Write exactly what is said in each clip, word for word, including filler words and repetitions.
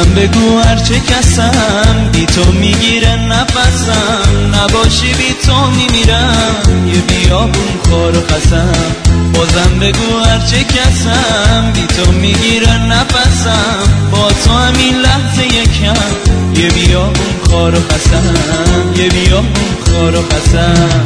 من بگو هرچه کسم بی تو میگیره نفسم، نباشی بی تو میمیرم یه بیابون خار و خسم. بازم بگو هرچه کسم بی تو میگیره نفسم، با تو همین لحظه یکم یه بیابون خار و خسم، یه بیابون خار و خسم.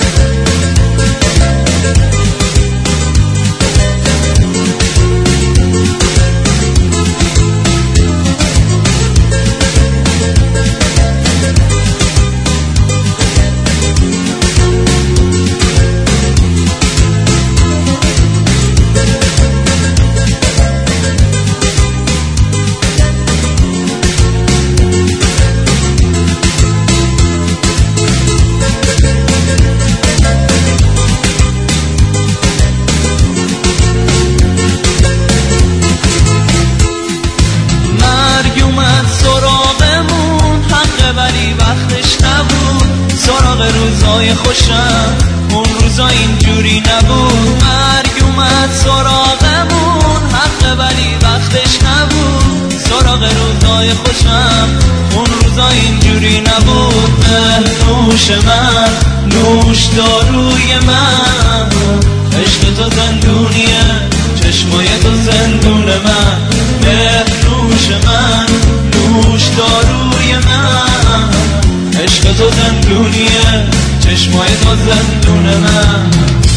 سراغ روزای خوشم اون روزا اینجوری نبود، مرگ اومد سراغمون حق ولی وقتش نبود. سراغ روزای خوشم اون روزا اینجوری نبود. نوش من نوش داروی من، عشق تو زندونیه چشمای تو زندون من. نوش من نوش داروی من، عشق تو زندونیه چشمای تو زندون من.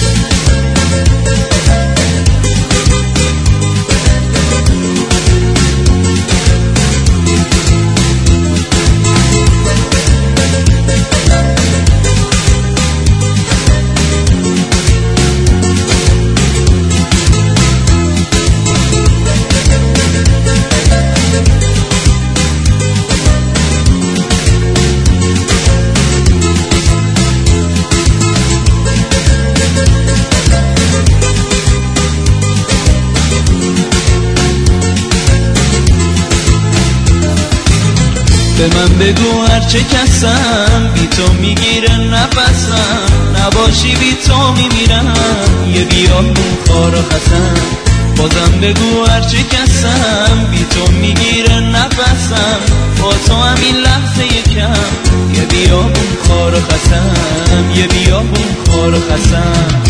به من بگو هرچه کسم بی تو میگیره نفسم، نباشی بی تو میمیرم یه بیابون خار و خسم. بازم بگو هرچه کسم بی تو میگیره نفسم، با تو همین لحظه یکم یه بیابون خار و خسم، یه بیابون خار و خسم.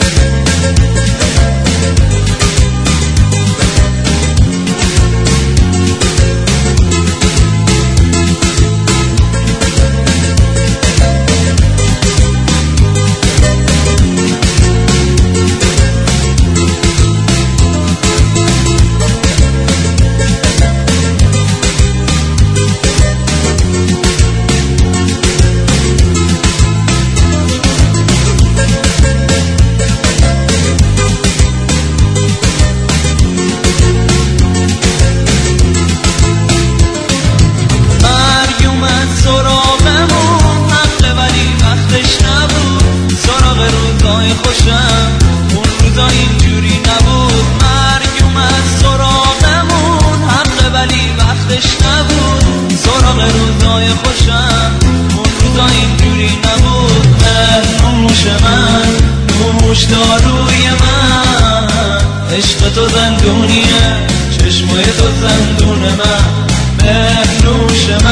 خوشم اون روزا اینجوری نبود، مرگ اومد سراغمون حق ولی وقتش نبود. سراغ روزای خوشم اون روزا اینجوری نبود. نوش من نوش داروی من، عشق تو زندونیه چشمای تو زندون من. نوش